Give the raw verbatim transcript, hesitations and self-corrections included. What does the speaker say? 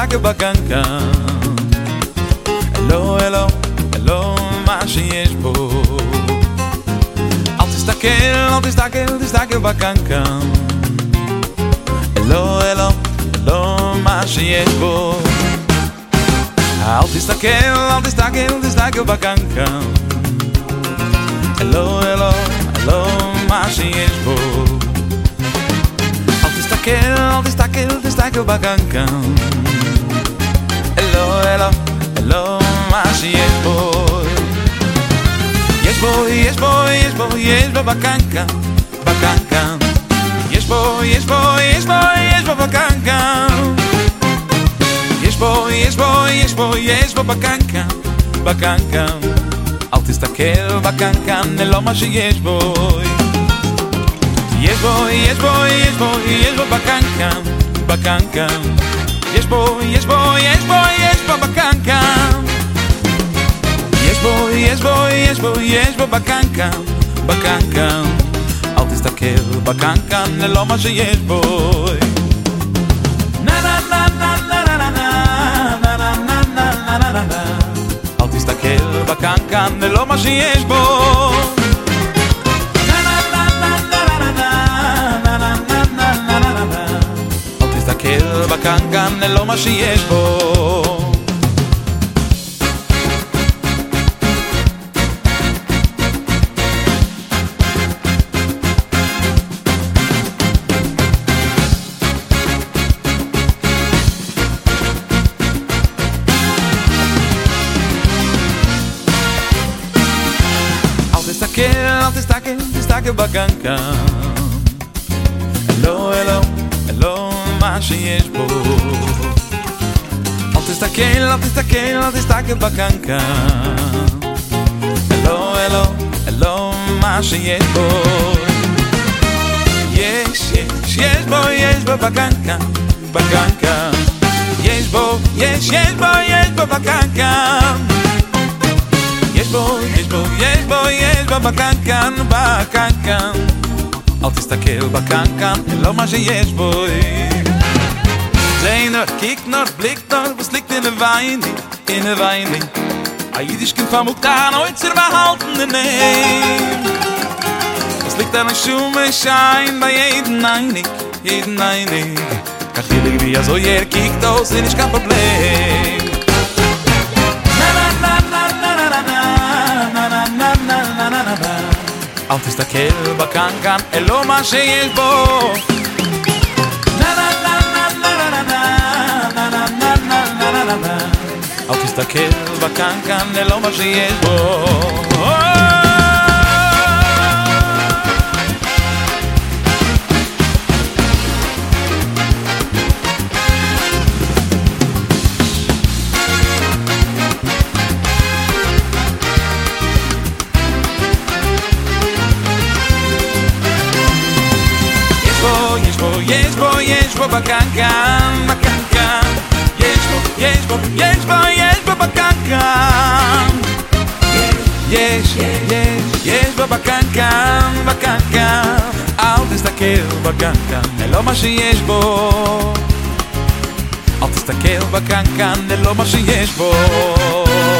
תסתכל בקנקן, אלוה אלוה אלוה מה שיש בו. אל תסתכל, אל תסתכל, תסתכל בקנקן, אלוה אלוה אלוה מה שיש בו. אל תסתכל, אל תסתכל, תסתכל בקנקן, אלוה אלוה אלוה מה שיש בו. אל תסתכל, אל תסתכל, תסתכל בקנקן, אלוה אלוה אלוה מה שיש בו. יש בו, יש בו, יש בו, יש בו בקנקן, בקנקן. יש בו, יש בו, יש בו, יש בו בקנקן. יש בו, יש בו, יש בו, יש בו בקנקן, בקנקן. אל תסתכל בקנקן, אלא מה שיש בו. יש בו, יש בו, יש בו, יש בו בקנקן, בקנקן. יש בו, יש בו, יש בו, יש בו בקנקן. יש בו, יש בו, יש בו, יש בו בקנקן, בקנקן. אל תסתכל בקנקן, אלא מה שיש בו. אל תסתכל בקנקן, אלא מה שיש בו. אל תסתכל בקנקן, אלא מה שיש בו. אל תסתכל, תסתכל בקנקן, אלוה אלוה אלוה מה שיש בו. אל תסתכל, אל תסתכל, אל תסתכל בקנקן, אלוה אלוה אלוה מה שיש בו. יש, יש, יש בו, יש בו בקנקן, בקנקן. יש בו, יש, יש בו, יש בו בקנקן. יש בו, יש בו, יש בו, יש בו בקנקן, בקנקן. אל תסתכל בקנקן, אלא מה שיש בו. Seh nur, kiek nur, blick nur, was liegt in der Weine, in der Weine. A Jiddisch kind von Muktan, oitzer behalten den Nehm. Was liegt an der Schumme, schein bei jedem einig, jeden einig. Kach jeder wie a so jer kiekt aus, ist kein Problem. אל תסתכל בקנקן, אלא מה שיש בו. אל תסתכל בקנקן, אלא מה שיש בו. יש בו, יש בו בקנקן, בקנקן. יש בו, יש בו, יש בו, יש בו בקנקן. יש, יש, יש בו בקנקן, בקנקן. אל תסתכל בקנקן, אלא מה שיש בו. אל תסתכל בקנקן, אלא מה שיש בו.